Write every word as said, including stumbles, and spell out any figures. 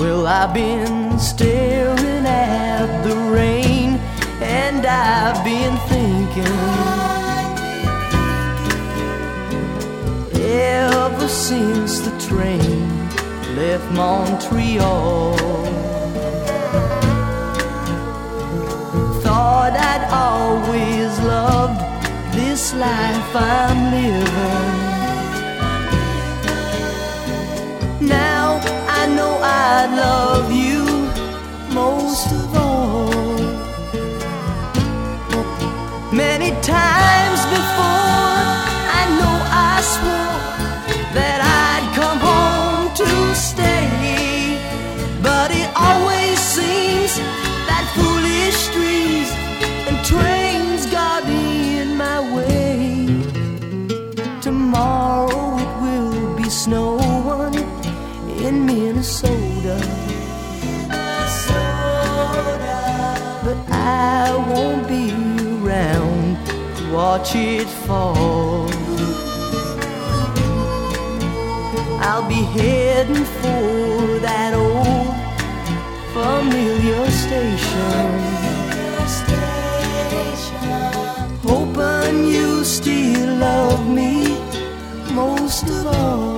Well, I've been staring at the rain, and I've been thinking, ever since the train left Montreal, thought I'd always loved this life I'm living. Now I know I love you most of all. Many times before, I know I swore that I'd come home to stay, but it always seems that foolish streets and trains got in my way. Tomorrow it will be snowing in Minnesota, Minnesota, but I won't be around to watch it fall. I'll be heading for that old familiar station, hoping you still love me most of all.